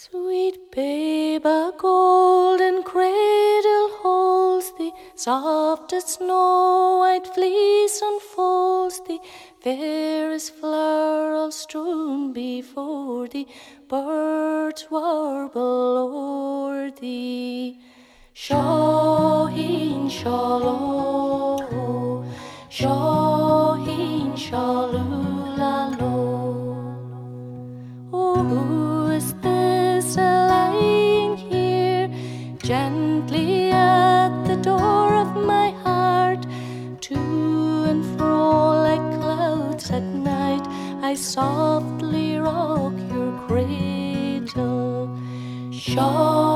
Sweet babe, a golden cradle holds thee, soft as snow-white fleece unfolds thee, fairest flower all strewn before thee, birds warble o'er thee. Shahin Shalom, Shahin Shalulalo. Oh, who is this lying here gently at the door of my heart? To and fro like clouds at night, I softly rock your cradle.